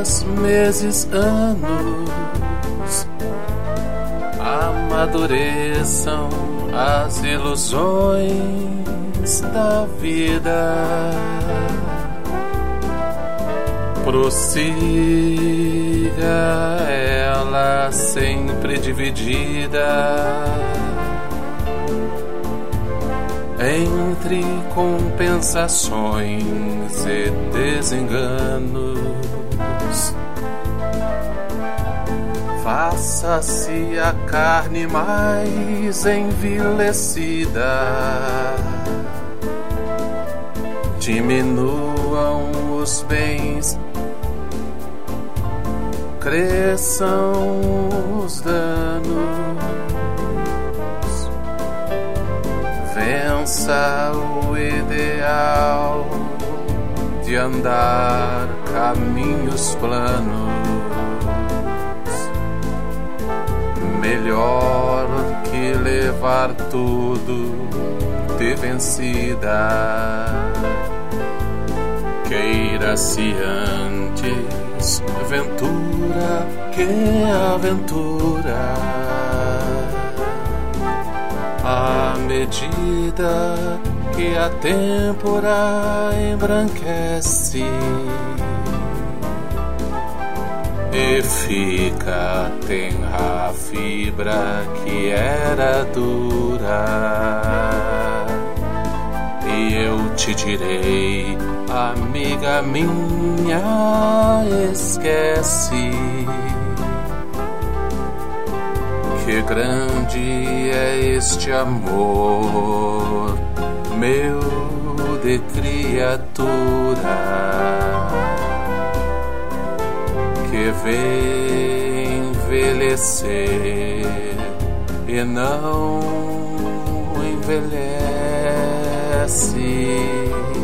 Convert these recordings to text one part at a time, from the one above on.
dias, meses, anos amadureçam as ilusões da vida. Prossiga ela sempre dividida entre compensações e desenganos. Faça-se a carne mais envilecida, diminuam os bens, cresçam os danos. Vença o ideal de andar caminhos planos. Melhor que levar tudo de vencida. Queira-se antes ventura que aventura. À medida que a têmpora embranquece e fica tenra a fibra que era dura, e eu te direi, amiga minha, esquece que grande é este amor meu de criatura, que vê envelhecer e não envelhece.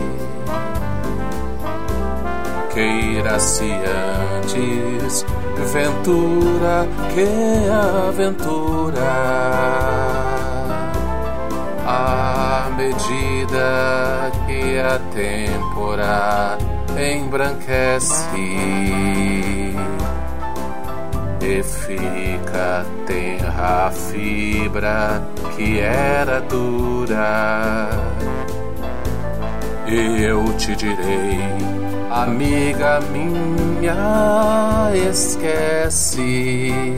Queira-se antes ventura que aventura. À medida que a têmpora embranquece e fica tenra a fibra que era dura, e eu te direi, amiga minha, esquece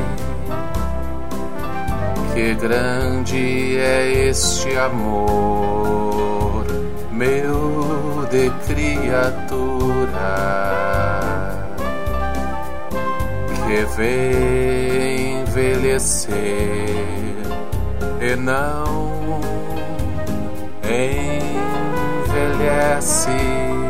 que grande é este amor meu de criatura, que vê envelhecer e não envelhece.